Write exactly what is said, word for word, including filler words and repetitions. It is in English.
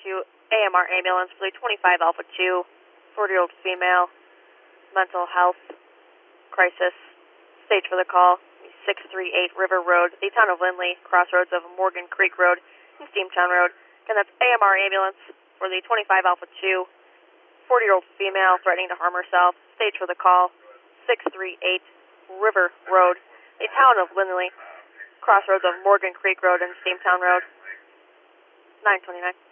to A M R ambulance for the twenty-five Alpha two, forty-year-old female, mental health crisis. Stage for the call, six three eight River Road, the town of Lindley, crossroads of Morgan Creek Road and Steamtown Road. Again, that's A M R ambulance for the twenty-five Alpha two, forty-year-old female threatening to harm herself. Stage for the call, six three eight River Road, the town of Lindley, crossroads of Morgan Creek Road and Steamtown Road. nine twenty-nine.